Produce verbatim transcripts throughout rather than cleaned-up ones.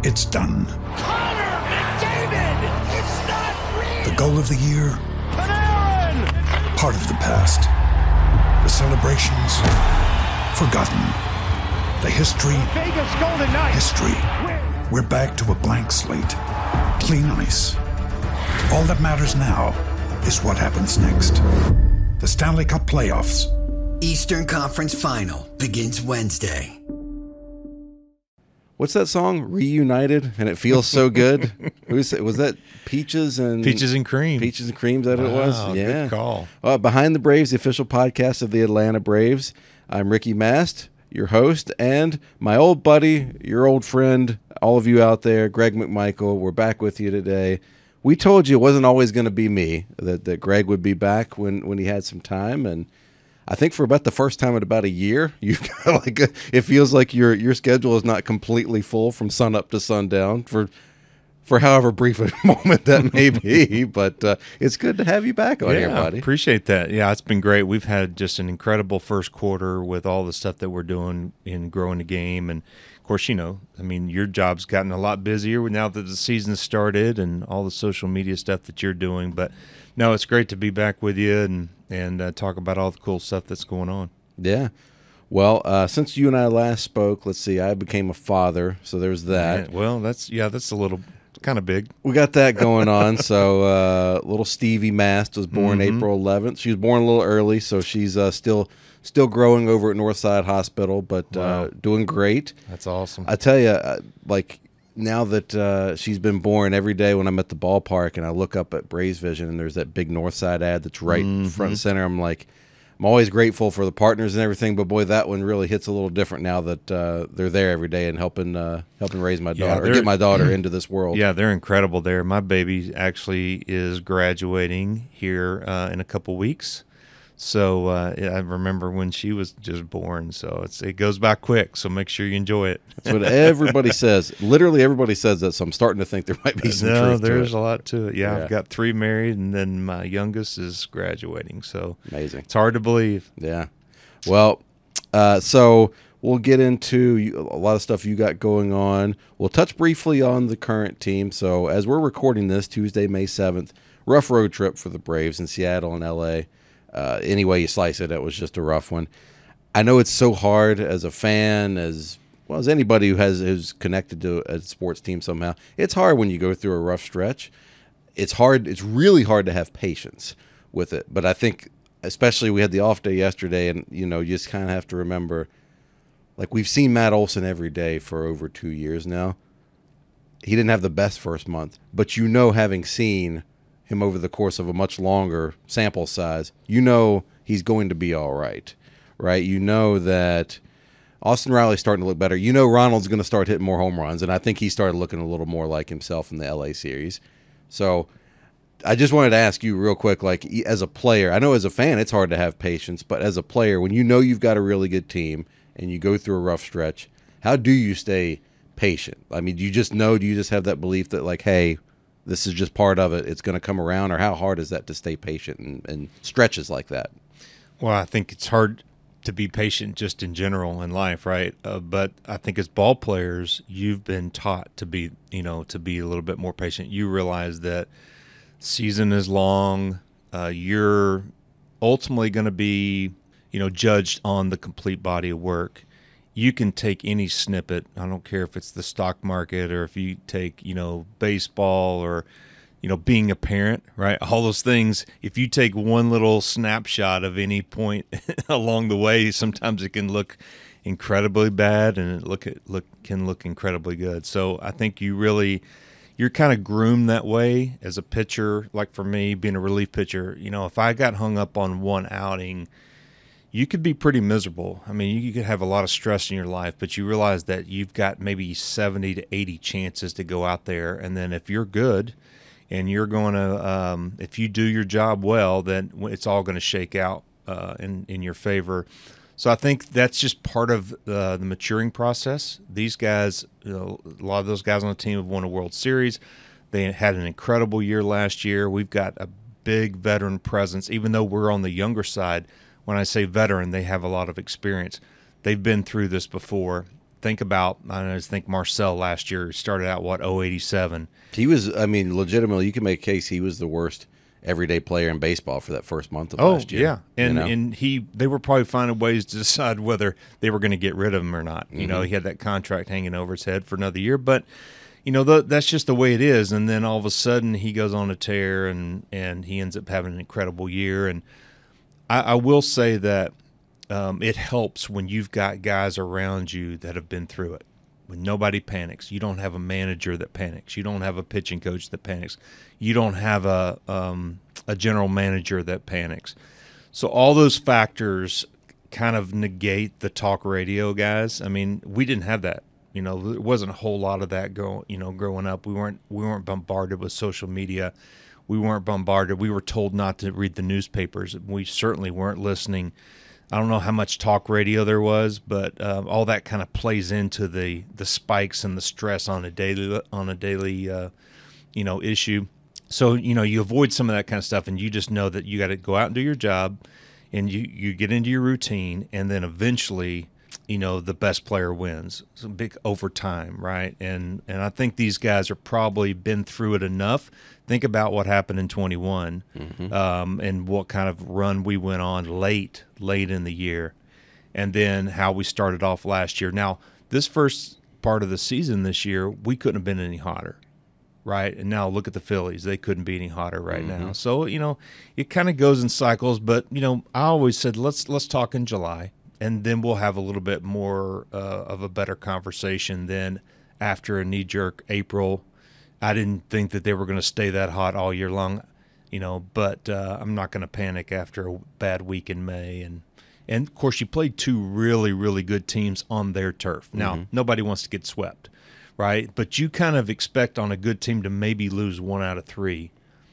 It's done. Connor McDavid! It's not real! The goal of the year? Panarin! Part of the past. The celebrations? Forgotten. The history? Vegas Golden Knights! History. We're back to a blank slate. Clean ice. All that matters now is what happens next. The Stanley Cup Playoffs. Eastern Conference Final begins Wednesday. What's that song? Reunited, and it feels so good. Who's was that? Peaches and Peaches and Cream. Peaches and Cream. Is that wow, what it was? Yeah. Good call. Uh, Behind the Braves, the official podcast of the Atlanta Braves. I'm Ricky Mast, your host, and my old buddy, your old friend, all of you out there, Greg McMichael. We're back with you today. We told you it wasn't always going to be me, that, that Greg would be back when, when he had some time, and I think for about the first time in about a year, you've got like a, it feels like your your schedule is not completely full from sun up to sundown for for however brief a moment that may be. But uh, it's good to have you back on yeah, here, buddy. Appreciate that. Yeah, it's been great. We've had just an incredible first quarter with all the stuff that we're doing in growing the game, and of course, you know, I mean, your job's gotten a lot busier now that the season started and all the social media stuff that you're doing. But no, it's great to be back with you and and uh, talk about all the cool stuff that's going on. Yeah. Well, uh, since you and I last spoke, let's see, I became a father, so there's that. Yeah, well, that's yeah, that's a little kind of big. We got that going on. So uh, little Stevie Mast was born mm-hmm. April eleventh. She was born a little early, so she's uh, still still growing over at Northside Hospital, but wow. uh, doing great. That's awesome. I tell you, uh, like, now that uh, she's been born, every day when I'm at the ballpark and I look up at Braves Vision and there's that big Northside ad that's right mm-hmm. front and center, I'm like, I'm always grateful for the partners and everything, but boy, that one really hits a little different now that uh, they're there every day and helping uh, helping raise my daughter, yeah, or get my daughter into this world. Yeah, they're incredible there. My baby actually is graduating here uh, in a couple weeks. So uh, I remember when she was just born. So it's it goes by quick. So make sure you enjoy it. That's what everybody says. Literally everybody says that. So I'm starting to think there might be some no, truth to it. No, there's a lot to it. Yeah, yeah, I've got three married, and then my youngest is graduating. So amazing. It's hard to believe. Yeah. Well, uh, so we'll get into a lot of stuff you got going on. We'll touch briefly on the current team. So as we're recording this, Tuesday, May seventh, rough road trip for the Braves in Seattle and L A. Uh, any way you slice it, it was just a rough one. I know it's so hard as a fan, as well as anybody who has who's connected to a sports team somehow. It's hard when you go through a rough stretch. It's hard. It's really hard to have patience with it. But I think, especially we had the off day yesterday, and you know, you just kind of have to remember, like we've seen Matt Olson every day for over two years now. He didn't have the best first month, but you know, having seen him over the course of a much longer sample size, you know he's going to be all right, right? You know that Austin Riley's starting to look better. You know Ronald's going to start hitting more home runs, and I think he started looking a little more like himself in the L A series. So I just wanted to ask you real quick, like as a player, I know as a fan it's hard to have patience, but as a player, when you know you've got a really good team and you go through a rough stretch, how do you stay patient? I mean, do you just know, do you just have that belief that like, hey, this is just part of it, it's going to come around, or how hard is that to stay patient and, and stretches like that? Well, I think it's hard to be patient just in general in life, right? Uh, but I think as ball players, you've been taught to be, you know, to be a little bit more patient. You realize that season is long. Uh, you're ultimately going to be, you know, judged on the complete body of work. You can take any snippet. I don't care if it's the stock market or if you take, you know, baseball or, you know, being a parent, right? All those things. If you take one little snapshot of any point along the way, sometimes it can look incredibly bad and it look look can look incredibly good. So I think you really you're kind of groomed that way as a pitcher. Like for me, being a relief pitcher, you know, if I got hung up on one outing, you could be pretty miserable. I mean, you could have a lot of stress in your life, but you realize that you've got maybe seventy to eighty chances to go out there. And then if you're good and you're going to, um, if you do your job well, then it's all going to shake out uh, in, in your favor. So I think that's just part of uh, the maturing process. These guys, you know, a lot of those guys on the team have won a World Series. They had an incredible year last year. We've got a big veteran presence, even though we're on the younger side. When I say veteran, they have a lot of experience. They've been through this before. think about, I just think Marcel last year started out, what, oh eighty-seven. He was, I mean, legitimately, you can make a case he was the worst everyday player in baseball for that first month of oh, last year. yeah. And you know? and he they were probably finding ways to decide whether they were going to get rid of him or not. You mm-hmm. know, he had that contract hanging over his head for another year. But, you know, the, that's just the way it is. And then all of a sudden he goes on a tear and, and he ends up having an incredible year. And I, I will say that um, it helps when you've got guys around you that have been through it. When nobody panics, you don't have a manager that panics. You don't have a pitching coach that panics. You don't have a um, a general manager that panics. So all those factors kind of negate the talk radio guys. I mean, we didn't have that. You know, there wasn't a whole lot of that go. You know, growing up, we weren't we weren't bombarded with social media. We weren't bombarded. We were told not to read the newspapers. We certainly weren't listening. I don't know how much talk radio there was, but uh, all that kind of plays into the, the spikes and the stress on a daily on a daily uh, you know issue. So you know you avoid some of that kind of stuff, and you just know that you got to go out and do your job, and you, you get into your routine, and then eventually, you know, the best player wins. It's a big overtime, right? And and I think these guys are probably been through it enough. Think about what happened in twenty-one, mm-hmm. um, and what kind of run we went on late, late in the year, and then how we started off last year. Now, this first part of the season this year, we couldn't have been any hotter, right? And now look at the Phillies. They couldn't be any hotter right mm-hmm. now. So, you know, it kind of goes in cycles, but, you know, I always said, let's let's talk in July, and then we'll have a little bit more uh, of a better conversation than after a knee-jerk April. I didn't think that they were going to stay that hot all year long, you know, but uh, I'm not going to panic after a bad week in May. And, and of course, you played two really, really good teams on their turf. Now, mm-hmm. nobody wants to get swept, right? But you kind of expect on a good team to maybe lose one out of three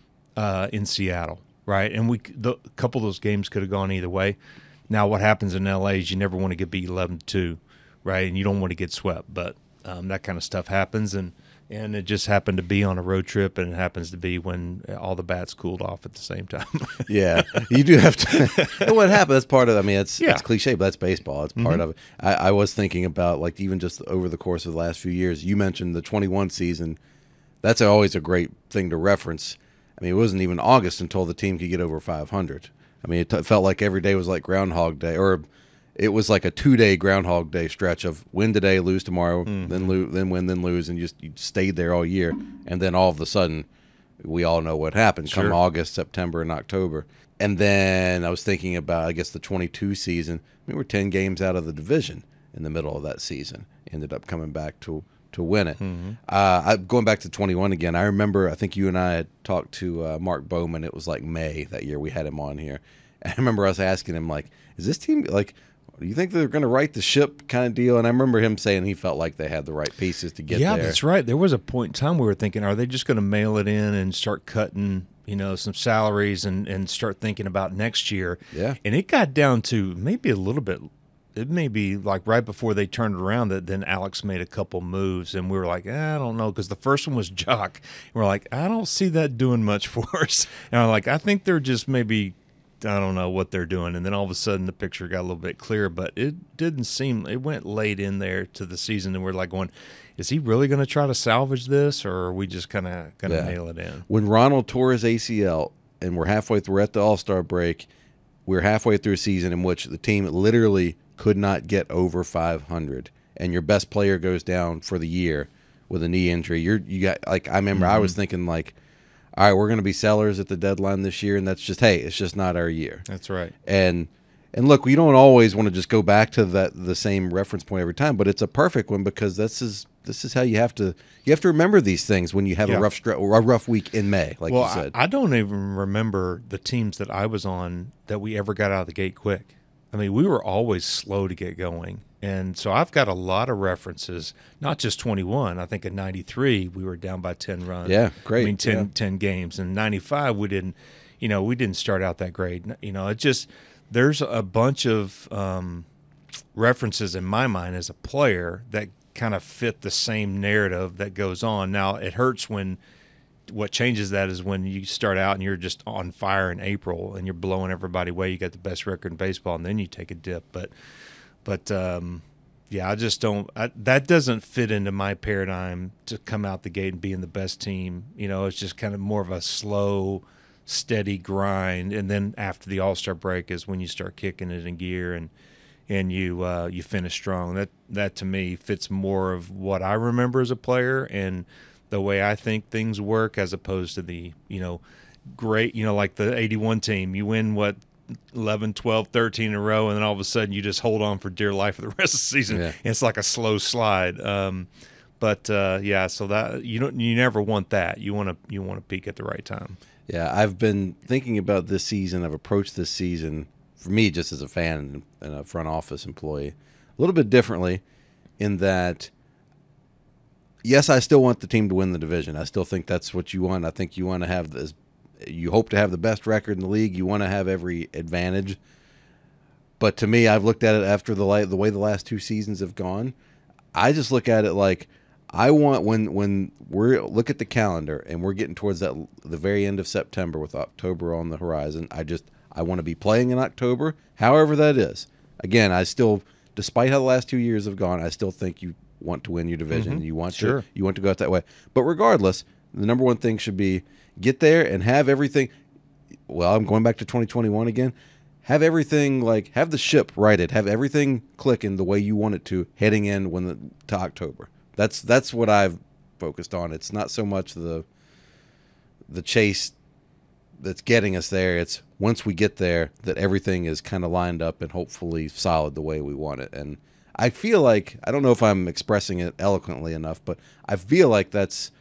uh, in Seattle, right? And we the, a couple of those games could have gone either way. Now, what happens in L A is you never want to get beat eleven to two, right? And you don't want to get swept, but um, that kind of stuff happens. And And it just happened to be on a road trip, and it happens to be when all the bats cooled off at the same time. Yeah, you do have to. And what happened? That's part of. I mean, it's yeah. it's cliche, but that's baseball. It's part mm-hmm. of it. I, I was thinking about, like, even just over the course of the last few years. You mentioned the twenty-one season. That's always a great thing to reference. I mean, it wasn't even August until the team could get over five hundred. I mean, it t- felt like every day was like Groundhog Day, or it was like a two-day Groundhog Day stretch of win today, lose tomorrow, mm-hmm. then lose, then win, then lose, and you just you stayed there all year. And then all of a sudden, we all know what happened sure. come August, September, and October. And then I was thinking about, I guess, the twenty-two season. We were ten games out of the division in the middle of that season. Ended up coming back to to win it. Mm-hmm. Uh, I, going back to twenty-one again, I remember, I think you and I had talked to uh, Mark Bowman. It was like May that year we had him on here. And I remember us asking him, like, is this team, like, do you think they're going to right the ship kind of deal? And I remember him saying he felt like they had the right pieces to get yeah, there. Yeah, that's right. There was a point in time we were thinking, are they just going to mail it in and start cutting, you know, some salaries and, and start thinking about next year? Yeah. And it got down to maybe a little bit, it may be like right before they turned around that then Alex made a couple moves, and we were like, eh, I don't know, because the first one was Jock. And we're like, I don't see that doing much for us. And I'm like, I think they're just maybe – I don't know what they're doing. And then all of a sudden the picture got a little bit clearer, but it didn't seem, it went late in there to the season, and we're like going, is he really going to try to salvage this, or are we just kind of going to yeah. nail it in? When Ronald tore his A C L and we're halfway through, we're at the All-Star break, we're halfway through a season in which the team literally could not get over five hundred, and your best player goes down for the year with a knee injury. You're, you got, like, I remember mm-hmm. I was thinking, like, all right, we're going to be sellers at the deadline this year, and that's just, hey, it's just not our year. That's right. And and look, we don't always want to just go back to that the same reference point every time, but it's a perfect one because this is this is how you have to you have to remember these things when you have yeah. a rough stre- a rough week in May, like well, you said. I, I don't even remember the teams that I was on that we ever got out of the gate quick. I mean, we were always slow to get going. And so I've got a lot of references, not just twenty-one. I think in ninety-three we were down by ten runs. Yeah, great. I mean, ten, yeah. ten games. In ninety-five we didn't, you know, we didn't start out that great. You know, it just, there's a bunch of um, references in my mind as a player that kind of fit the same narrative that goes on. Now, it hurts when what changes that is when you start out and you're just on fire in April and you're blowing everybody away. You got the best record in baseball, and then you take a dip. But But, um, Yeah, I just don't. I, that doesn't fit into my paradigm to come out the gate and being the best team. You know, it's just kind of more of a slow, steady grind, and then after the All-Star break is when you start kicking it in gear and and you uh, you finish strong. That that to me fits more of what I remember as a player and the way I think things work, as opposed to the you know great you know like the eighty-one team. You win what. eleven, twelve, thirteen in a row, and then all of a sudden you just hold on for dear life for the rest of the season. Yeah. And it's like a slow slide. Um, but uh, yeah, so that you don't, you never want that. You want to, you want to peak at the right time. Yeah, I've been thinking about this season. I've approached this season for me, just as a fan and a front office employee, a little bit differently. In that, yes, I still want the team to win the division. I still think that's what you want. I think you want to have this. You hope to have the best record in the league. You want to have every advantage. But to me, I've looked at it after the the way the last two seasons have gone. I just look at it like I want when when we're look at the calendar and we're getting towards that the very end of September with October on the horizon. I just I want to be playing in October, however that is. Again, I still, despite how the last two years have gone, I still think you want to win your division. Mm-hmm. You want sure. to you want to go out that way. But regardless, the number one thing should be get there and have everything. Well, I'm going back to twenty twenty-one again. Have everything, like, have the ship righted. Have everything clicking the way you want it to heading in when the, to October. That's that's what I've focused on. It's not so much the the chase that's getting us there. It's once we get there that everything is kind of lined up and hopefully solid the way we want it. And I feel like, I don't know if I'm expressing it eloquently enough, but I feel like that's,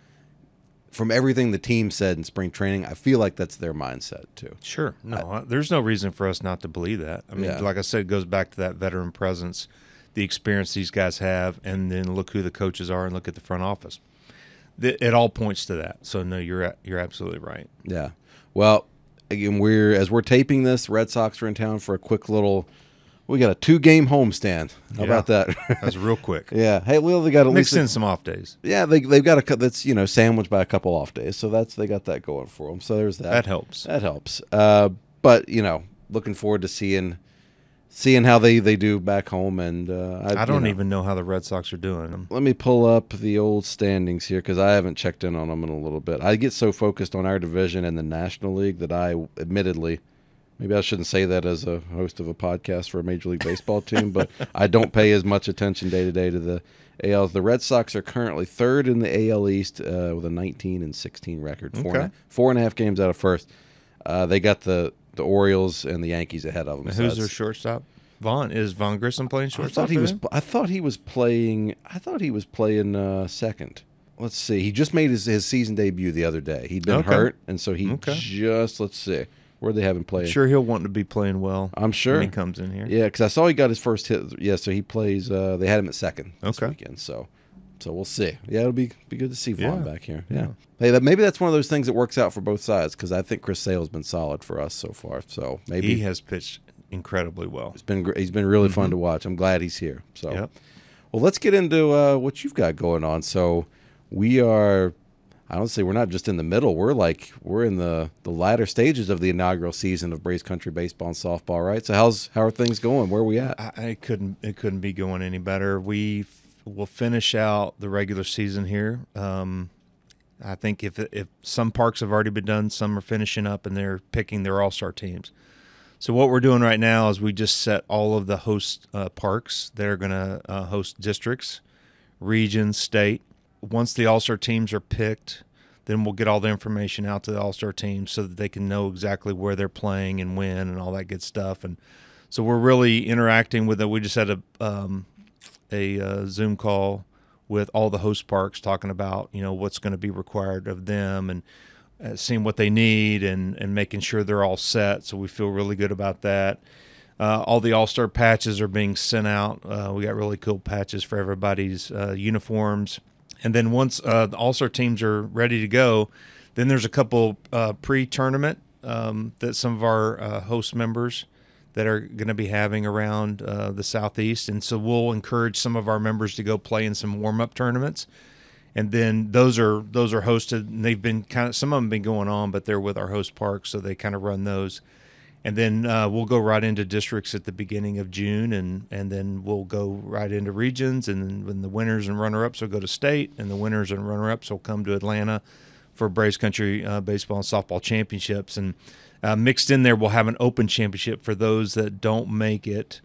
from everything the team said in spring training, I feel like that's their mindset too. Sure. No, I, there's no reason for us not to believe that. I mean, Yeah. like I said, it goes back to that veteran presence, the experience these guys have, and then look who the coaches are and look at the front office. It, it all points to that. So, no, you're you're absolutely right. Yeah. Well, again, we're as we're taping this, Red Sox are in town for a quick little. We got a two-game homestand. How Yeah. about that? That's real quick. Yeah. Hey, well, they got at Mix least. in some off days. Yeah, they they've got a cou- that's you know sandwiched by a couple off days, so that's they got that going for them. So there's that. That helps. That helps. Uh, but you know, looking forward to seeing seeing how they, they do back home. And uh, I, I don't you know, even know how the Red Sox are doing them. Let me pull up the old standings here because I haven't checked in on them in a little bit. I get so focused on our division and the National League that I, admittedly, maybe I shouldn't say that as a host of a podcast for a Major League Baseball team, but I don't pay as much attention day to day to the A L. The Red Sox are currently third in the A L East uh, with a nineteen and sixteen record, four, Okay. and, a, four and a half games out of first. Uh, they got the, the Orioles and the Yankees ahead of them. And so who's their that's- shortstop? Vaughn. Is Vaughn Grissom playing I shortstop? thought he for was. them? I thought he was playing. I thought he was playing uh, second. Let's see. He just made his, his season debut the other day. He'd been Okay. hurt, and so he Okay. just. Let's see. Where they have him play? Sure, he'll want to be playing well. I'm sure. when he comes in here. Yeah, because I saw he got his first hit. Yeah, so he plays. Uh, they had him at second this Okay. weekend. So, so we'll see. Yeah, it'll be be good to see Vaughn Yeah. back here. Yeah. Yeah. Hey, that, maybe that's one of those things that works out for both sides because I think Chris Sale's been solid for us so far. So maybe He has pitched incredibly well. It's been gr- he's been really fun to watch. I'm glad he's here. So, Yep. well, let's get into uh, what you've got going on. So, we are. I don't say we're not just in the middle. We're like we're in the, the latter stages of the inaugural season of Braves Country Baseball and Softball, right? So, how's how are things going? Where are we at? I, I couldn't. It couldn't be going any better. We f- will finish out the regular season here. Um, I think if if some parks have already been done, some are finishing up, and they're picking their all-star teams. So what we're doing right now is we just set all of the host uh, parks that are going to uh, host districts, regions, state. Once the all-star teams are picked, then we'll get all the information out to the all-star teams so that they can know exactly where they're playing and when and all that good stuff. And so we're really interacting with it. We just had a um, a uh, Zoom call with all the host parks talking about, you know, what's going to be required of them and uh, seeing what they need and, and making sure they're all set. So we feel really good about that. Uh, all the all-star patches are being sent out. Uh, we got really cool patches for everybody's uh, uniforms. And then once uh, the all-star teams are ready to go, then there's a couple uh, pre-tournament um, that some of our uh, host members that are going to be having around uh, the Southeast. And so we'll encourage some of our members to go play in some warm-up tournaments. And then those are those are hosted, and they've been kind of, some of them have been going on, but they're with our host parks, so they kind of run those. And then uh, we'll go right into districts at the beginning of June, and, and then we'll go right into regions. And then when the winners and runner-ups will go to state, and the winners and runner-ups will come to Atlanta for Braves Country uh, baseball and softball championships. And uh, mixed in there, we'll have an open championship for those that don't make it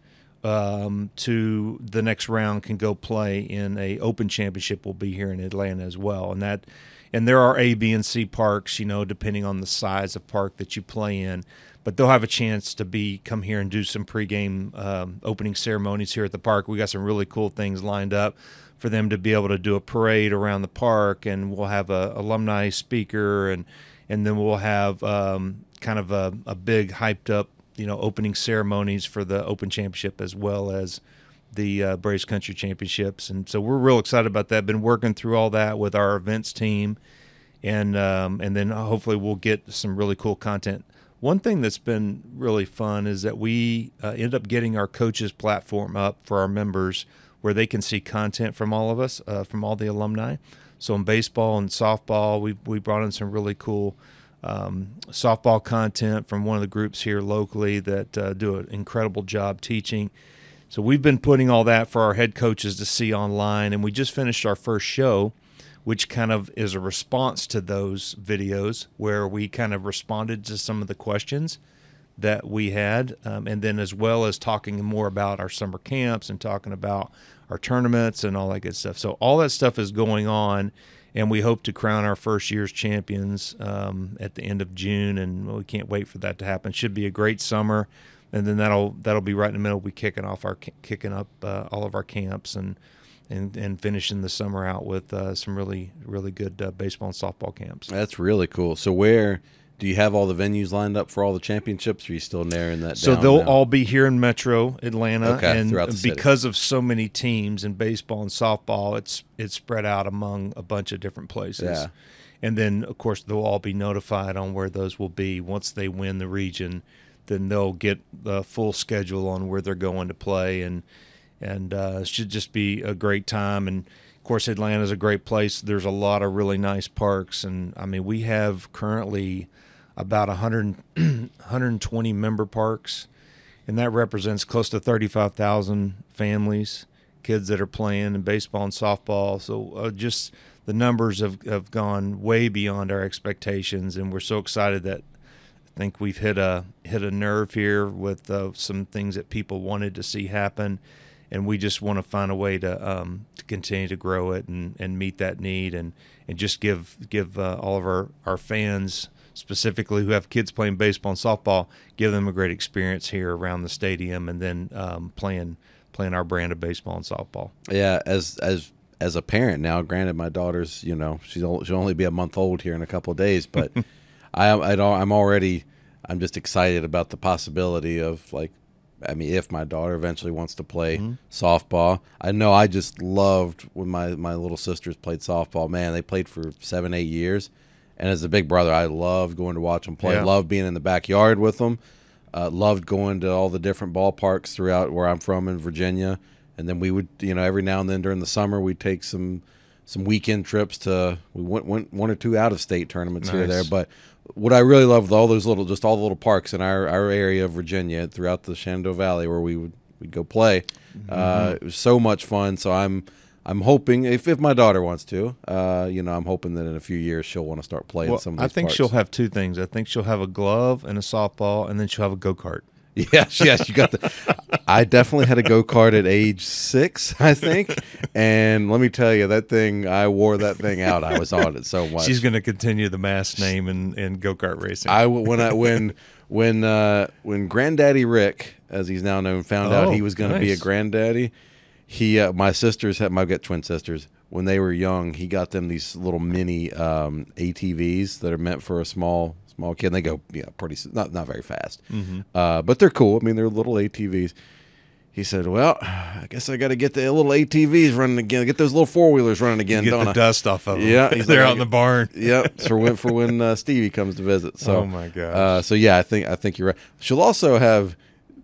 um, to the next round can go play in a open championship. Will be here in Atlanta as well. And that, and there are A, B, and C parks, you know, depending on the size of park that you play in. But they'll have a chance to be come here and do some pregame um, opening ceremonies here at the park. We got some really cool things lined up for them to be able to do a parade around the park, and we'll have a alumni speaker, and and then we'll have um, kind of a, a big hyped up, you know, opening ceremonies for the Open Championship as well as the uh, Braves Country Championships. And so we're real excited about that. Been working through all that with our events team, and um, and then hopefully we'll get some really cool content. One thing that's been really fun is that we uh, end up getting our coaches platform up for our members where they can see content from all of us, uh, from all the alumni. So in baseball and softball, we we brought in some really cool um, softball content from one of the groups here locally that uh, do an incredible job teaching. So we've been putting all that for our head coaches to see online, and we just finished our first show, which kind of is a response to those videos where we kind of responded to some of the questions that we had, um, and then as well as talking more about our summer camps and talking about our tournaments and all that good stuff. So all that stuff is going on, and we hope to crown our first year's champions um, at the end of June, and we can't wait for that to happen. Should be a great summer, and then that'll that'll be right in the middle. We'll be kicking off our kicking up uh, all of our camps and. And, and finishing the summer out with uh, some really, really good uh, baseball and softball camps. That's really cool. So where do you have all the venues lined up for all the championships, or are you still narrowing that so down? So they'll now? all be here in Metro Atlanta. Okay, and throughout the city. Because of so many teams in baseball and softball, it's it's spread out among a bunch of different places. Yeah. And then, of course, they'll all be notified on where those will be. Once they win the region, then they'll get the full schedule on where they're going to play, and And uh, it should just be a great time. And, of course, Atlanta's a great place. There's a lot of really nice parks. And, I mean, we have currently about one hundred, one hundred twenty member parks, and that represents close to thirty-five thousand families, kids that are playing in baseball and softball. So uh, just the numbers have, have gone way beyond our expectations, and we're so excited that I think we've hit a, hit a nerve here with uh, some things that people wanted to see happen. And we just want to find a way to um, to continue to grow it and, and meet that need, and, and just give give uh, all of our, our fans, specifically who have kids playing baseball and softball, give them a great experience here around the stadium, and then um, playing playing our brand of baseball and softball. Yeah, as as as a parent now, granted my daughter's, you know, she's only, she'll only be a month old here in a couple of days, but I I don't I'm already I'm just excited about the possibility of, like, I mean, if my daughter eventually wants to play mm-hmm. softball. I know I just loved when my, my little sisters played softball. Man, they played for seven, eight years. And as a big brother, I loved going to watch them play. Yeah. Loved being in the backyard with them. Uh, loved going to all the different ballparks throughout where I'm from in Virginia. And then we would, you know, every now and then during the summer, we'd take some some weekend trips to, we went, went one or two out-of-state tournaments nice. here or there. But what I really loved was all those little, just all the little parks in our, our area of Virginia throughout the Shenandoah Valley where we would we'd go play. Mm-hmm. Uh, it was so much fun. So I'm I'm hoping, if, if my daughter wants to, uh, you know, I'm hoping that in a few years she'll want to start playing well, some of these I think parks. she'll have two things. I think she'll have a glove and a softball, and then she'll have a go-kart. Yes, yes, you got the. I definitely had a go kart at age six, I think, and let me tell you, that thing, I wore that thing out. I was on it so much. She's going to continue the mass name in, in go kart racing. I when I when when uh, when Granddaddy Rick, as he's now known, found oh, out he was going to nice. be a granddaddy. He, uh, my sisters had, I've got twin sisters. When they were young, he got them these little mini um, A T Vs that are meant for a small. Small kid, and they go, yeah, pretty not not very fast, mm-hmm. uh, but they're cool. I mean, they're little A T Vs. He said, "Well, I guess I got to get the little A T Vs running again. Get those little four wheelers running again. Get don't the I? dust off of them. Yeah, they're like, out in the barn. Yeah, so went for when uh, Stevie comes to visit. So, oh my gosh. Uh, so yeah, I think I think you're right. She'll also have.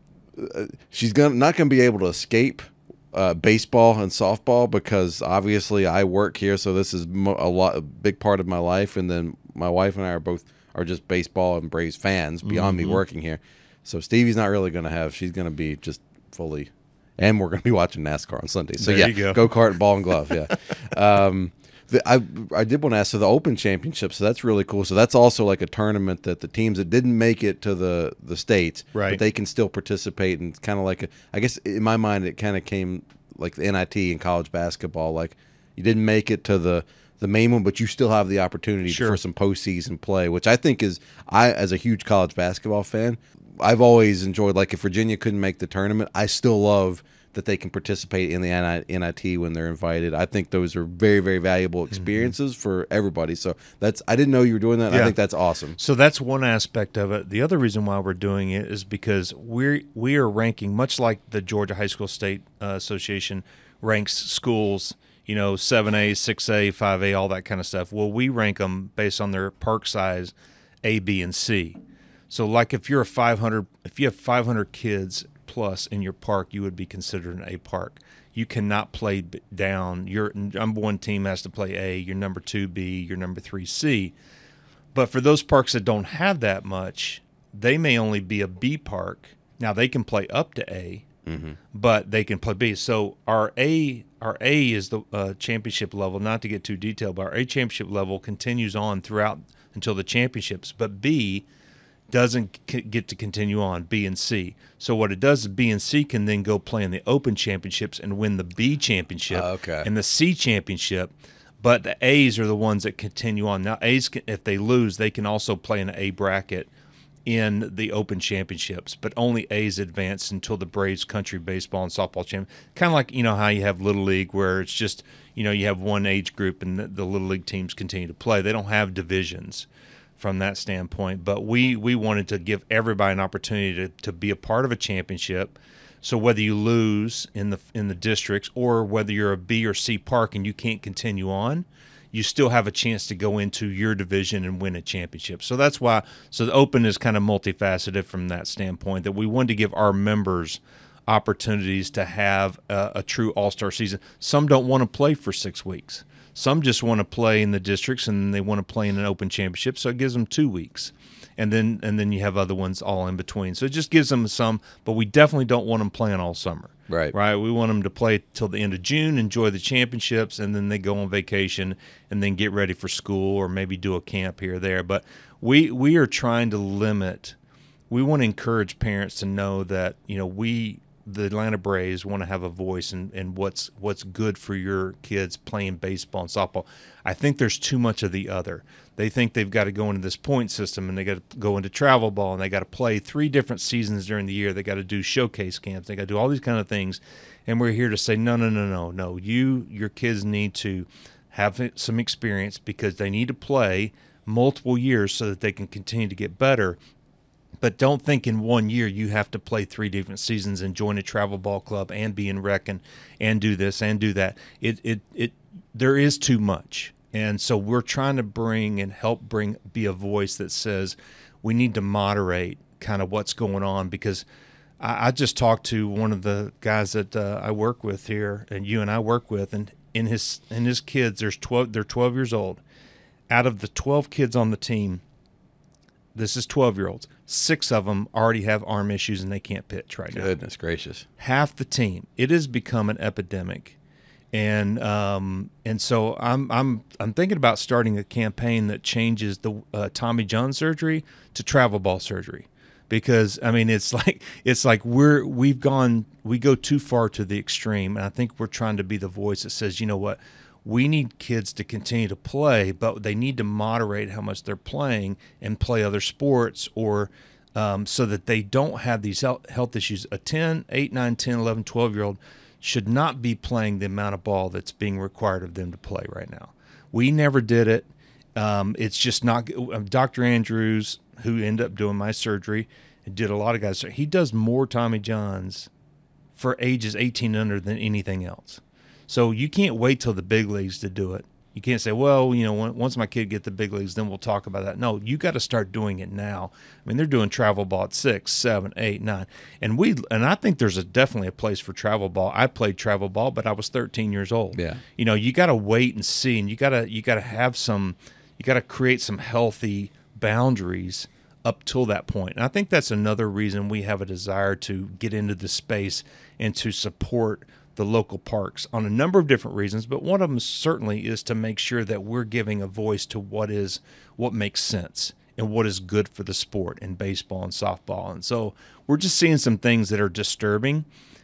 Uh, she's gonna not gonna be able to escape uh, baseball and softball because obviously I work here, so this is mo- a lot a big part of my life, and then my wife and I are both. Are just baseball and Braves fans beyond mm-hmm. me working here. So Stevie's not really going to have. She's going to be just fully, and we're going to be watching NASCAR on Sunday. So There yeah, you go. kart, ball and glove. Yeah. um, the, I I did want to ask. So the Open Championship. So that's really cool. So that's also like a tournament that the teams that didn't make it to the the states, Right. but they can still participate. And it's kind of like a. I guess in my mind, it kind of came like the N I T in college basketball. Like you didn't make it to the. the main one, but you still have the opportunity Sure. for some postseason play, which I think is, I as a huge college basketball fan, I've always enjoyed, like if Virginia couldn't make the tournament, I still love that they can participate in the N I T when they're invited. I think those are very, very valuable experiences mm-hmm. for everybody. So that's, I didn't know you were doing that. And Yeah. I think that's awesome. So that's one aspect of it. The other reason why we're doing it is because we're, we are ranking, much like the Georgia High School State uh, Association ranks schools, you know, seven A, six A, five A, all that kind of stuff. Well, we rank them based on their park size, A, B, and C. So, like if you're a five hundred, if you have five hundred kids plus in your park, you would be considered an A park. You cannot play b- down. Your number one team has to play A, your number two B, your number three C. But for those parks that don't have that much, they may only be a B park. Now, they can play up to A, mm-hmm. but they can play B. So our A our A is the uh, championship level. Not to get too detailed, but our A championship level continues on throughout until the championships. But B doesn't c- get to continue on, B and C. So what it does is B and C can then go play in the Open Championships and win the B championship Uh, okay. and the C championship. But the A's are the ones that continue on. Now, A's, can, if they lose, they can also play in an A bracket in the Open Championships, but only A's advance until the Braves Country Baseball and Softball Champion. Kind of like, you know, how you have Little League where it's just, you know, you have one age group and the, the Little League teams continue to play. They don't have divisions from that standpoint, but we, we wanted to give everybody an opportunity to, to be a part of a championship. So whether you lose in the in the districts or whether you're a B or C park and you can't continue on, you still have a chance to go into your division and win a championship. So that's why, so the Open is kind of multifaceted from that standpoint, that we wanted to give our members opportunities to have a, a true all-star season. Some don't want to play for six weeks. Some just want to play in the districts and they want to play in an Open championship, so it gives them two weeks. And then and then you have other ones all in between. So it just gives them some, but we definitely don't want them playing all summer. Right. Right. We want them to play till the end of June, enjoy the championships, and then they go on vacation and then get ready for school or maybe do a camp here or there. But we we are trying to limit. We want to encourage parents to know that, you know, we, the Atlanta Braves, want to have a voice in, in what's what's good for your kids playing baseball and softball. I think there's too much of the other. They think they've got to go into this point system and they got to go into travel ball and they got to play three different seasons during the year. They got to do showcase camps. They got to do all these kind of things. And we're here to say, no, no, no, no, no. You, your kids need to have some experience because they need to play multiple years so that they can continue to get better. But don't think in one year you have to play three different seasons and join a travel ball club and be in rec and, and do this and do that. It, it, it, there is too much. And so we're trying to bring and help bring, be a voice that says we need to moderate kind of what's going on, because I, I just talked to one of the guys that uh, I work with here and you and I work with, and in his, in his kids, there's twelve, they're twelve years old. Out of the twelve kids on the team, this is twelve year olds. Six of them already have arm issues and they can't pitch right now. Goodness gracious. Half the team. It has become an epidemic. And um, and so I'm I'm I'm thinking about starting a campaign that changes the uh, Tommy John surgery to travel ball surgery, because I mean it's like it's like we're we've gone we go too far to the extreme, and I think we're trying to be the voice that says, you know what, we need kids to continue to play, but they need to moderate how much they're playing and play other sports, or um, so that they don't have these health issues. A ten, eight, nine, ten, eleven, twelve year old should not be playing the amount of ball that's being required of them to play right now. We never did it. Um, it's just not – Doctor Andrews, who ended up doing my surgery, did a lot of guys – he does more Tommy Johns for ages eighteen under than anything else. So you can't wait till the big leagues to do it. You can't say, well, you know, once my kid get the big leagues, then we'll talk about that. No, you got to start doing it now. I mean, they're doing travel ball at six, seven, eight, nine, and we and I think there's a definitely a place for travel ball. I played travel ball, but I was thirteen years old. Yeah, you know, you got to wait and see, and you got to you got to have some, you got to create some healthy boundaries up till that point. And I think that's another reason we have a desire to get into this space and to support the local parks on a number of different reasons, but one of them certainly is to make sure that we're giving a voice to what is what makes sense and what is good for the sport in baseball and softball. And so we're just seeing some things that are disturbing,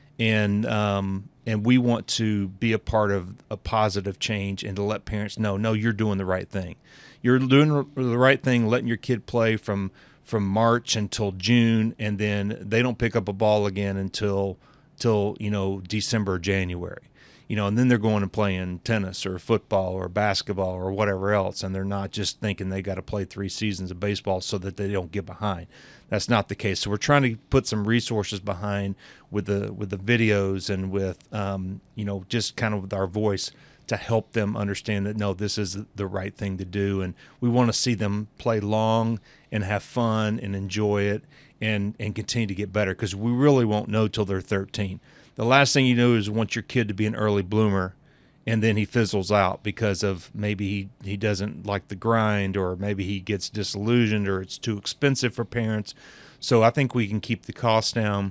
and um, and we want to be a part of a positive change and to let parents know, no, you're doing the right thing. You're doing the right thing, letting your kid play from from March until June, and then they don't pick up a ball again until till you know December or January, you know, and then they're going and playing tennis or football or basketball or whatever else, and they're not just thinking they got to play three seasons of baseball so that they don't get behind. That's not the case. So we're trying to put some resources behind with the with the videos and with um, you know just kind of with our voice to help them understand that no, this is the right thing to do, and we want to see them play long and have fun and enjoy it. And, and continue to get better, because we really won't know till they're thirteen. The last thing you know is want your kid to be an early bloomer, and then he fizzles out because of maybe he, he doesn't like the grind, or maybe he gets disillusioned, or it's too expensive for parents. So I think we can keep the costs down.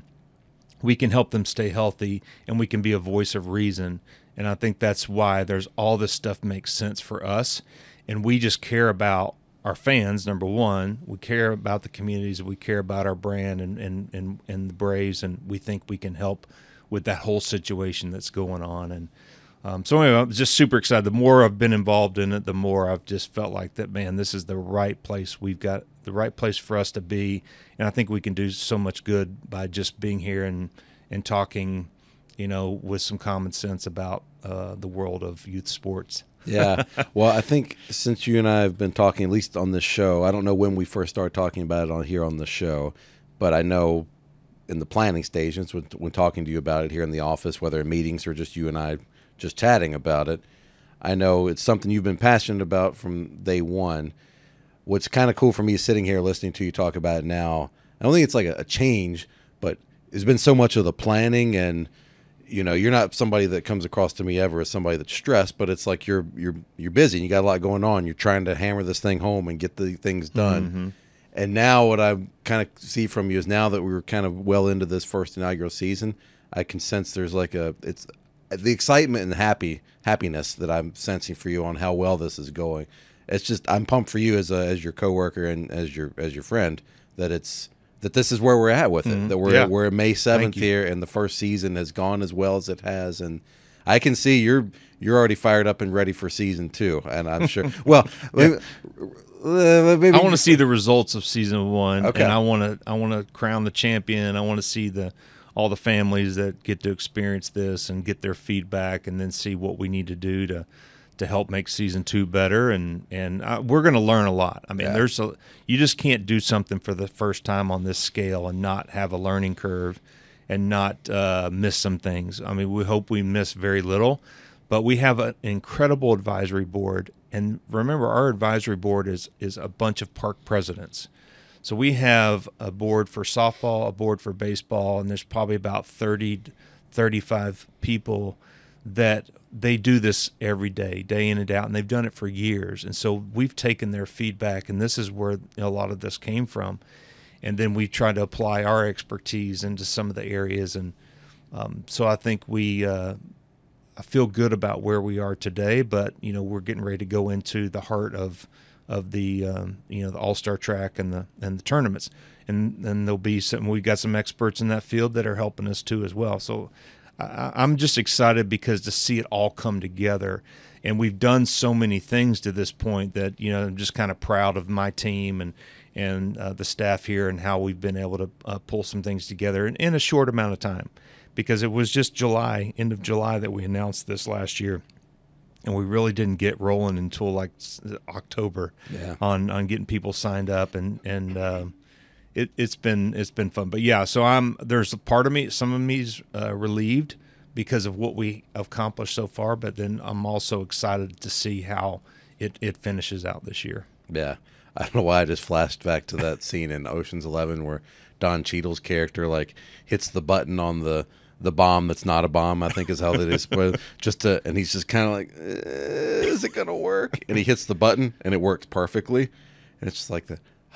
We can help them stay healthy, and we can be a voice of reason. And I think that's why there's all this stuff makes sense for us, and we just care about our fans, number one. We care about the communities. We care about our brand and, and, and, and the Braves, and we think we can help with that whole situation that's going on. And um, so anyway, I'm just super excited. The more I've been involved in it, the more I've just felt like that, man, this is the right place. We've got the right place for us to be, and I think we can do so much good by just being here and, and talking, you know, with some common sense about uh, the world of youth sports. Yeah. Well, I think since you and I have been talking, at least on this show, I don't know when we first started talking about it on here on the show, but I know in the planning stages when, when talking to you about it here in the office, whether in meetings or just you and I just chatting about it, I know it's something you've been passionate about from day one. What's kind of cool for me sitting here listening to you talk about it now, I don't think it's like a, a change, but there's been so much of the planning, and you know, you're not somebody that comes across to me ever as somebody that's stressed, but it's like you're you're you're busy and you got a lot going on. You're trying to hammer this thing home and get the things done. Mm-hmm. And now what I kind of see from you is now that we're kind of well into this first inaugural season, I can sense there's like a it's the excitement and happy happiness that I'm sensing for you on how well this is going. It's just I'm pumped for you as a, as your coworker and as your as your friend that it's that this is where we're at with it, mm-hmm. that we're, yeah. we're May seventh here, and the first season has gone as well as it has. And I can see you're you're already fired up and ready for season two, and I'm sure. Well, yeah. maybe, maybe I want to see the results of season one, okay. and I want to I want to crown the champion. I want to see the all the families that get to experience this and get their feedback, and then see what we need to do to to help make season two better. And and uh, we're going to learn a lot. I mean, yeah. there's a, you just can't do something for the first time on this scale and not have a learning curve and not uh, miss some things. I mean, we hope we miss very little, but we have an incredible advisory board. And remember, our advisory board is is a bunch of park presidents. So we have a board for softball, a board for baseball, and there's probably about thirty, thirty-five people that they do this every day, day in and out, and they've done it for years. And so we've taken their feedback, and this is where a lot of this came from. And then we try to apply our expertise into some of the areas. And um, so I think we uh, I feel good about where we are today, but, you know, we're getting ready to go into the heart of of the um, you know the All-Star track and the and the tournaments, and then there'll be some. We've got some experts in that field that are helping us too as well. So I, I'm just excited because to see it all come together, and we've done so many things to this point that you know I'm just kind of proud of my team and and uh, the staff here and how we've been able to uh, pull some things together in, in a short amount of time, because it was just July, end of July, that we announced this last year. And we really didn't get rolling until like October yeah. on, on getting people signed up, and and uh, it it's been it's been fun. But yeah, so I'm there's a part of me, some of me's uh, relieved because of what we accomplished so far, but then I'm also excited to see how it, it finishes out this year. Yeah, I don't know why I just flashed back to that scene in Ocean's Eleven where Don Cheadle's character like hits the button on the. the bomb that's not a bomb, I think is how it is. Just to, and he's just kind of like, eh, is it going to work? And he hits the button, and it works perfectly. And it's just like the, ah,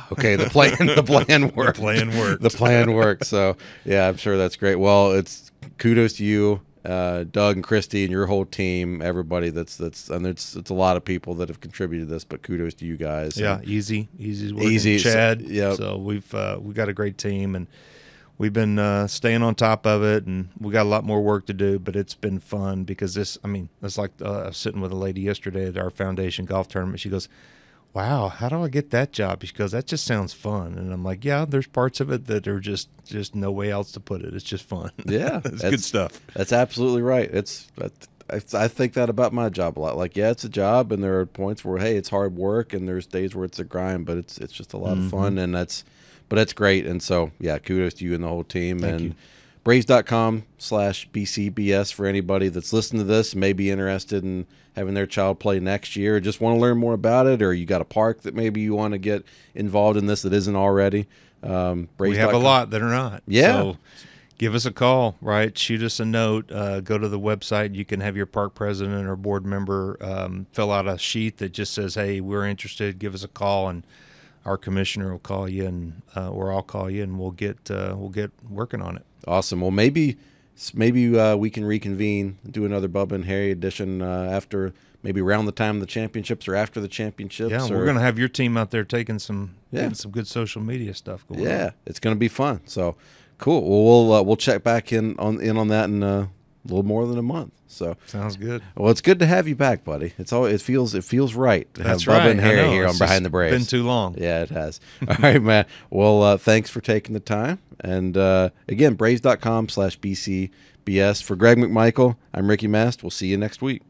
okay. The plan, the plan worked. The plan worked. The plan worked. So yeah, I'm sure that's great. Well, it's kudos to you, uh, Doug and Christy, and your whole team. Everybody that's that's and it's it's a lot of people that have contributed to this, but kudos to you guys. Yeah, and easy, easy, easy. Chad. So, yep. So we've uh, we got a great team, and we've been uh, staying on top of it, and we got a lot more work to do. But it's been fun because this. I mean, it's like uh, I was sitting with a lady yesterday at our foundation golf tournament. She goes, wow, how do I get that job? She goes, that just sounds fun. And I'm like, yeah, there's parts of it that are just just no way else to put it. It's just fun. Yeah. It's good stuff. That's absolutely right. It's I, I think that about my job a lot. Like, yeah, it's a job, and there are points where, hey, it's hard work, and there's days where it's a grind, but it's it's just a lot mm-hmm. of fun, and that's but that's great. And so, yeah, kudos to you and the whole team. Thank and you. Braves.com slash BCBS for anybody that's listening to this and may be interested in having their child play next year, or just want to learn more about it, or you got a park that maybe you want to get involved in this that isn't already. Um, we have a lot that are not. Yeah. So give us a call, right? Shoot us a note. Uh, go to the website. You can have your park president or board member um, fill out a sheet that just says, hey, we're interested. Give us a call, and our commissioner will call you, and uh, or I'll call you, and we'll get uh, we'll get working on it. Awesome. Well, maybe maybe uh, we can reconvene, do another Bubba and Harry edition uh, after maybe around the time of the championships or after the championships. Yeah, or, we're gonna have your team out there taking some yeah. getting some good social media stuff going. Yeah, on. It's gonna be fun. So cool. Well, we'll uh, we'll check back in on in on that in uh, a little more than a month. So sounds good. Well, it's good to have you back, buddy. It's all it feels it feels right to That's have Bubba right. and Harry I know. here It's on Behind the just Braves. Been too long. Yeah, it has. All right, man. Well, uh, thanks for taking the time. And uh, again, Braves.com slash BCBS. For Greg McMichael, I'm Ricky Mast. We'll see you next week.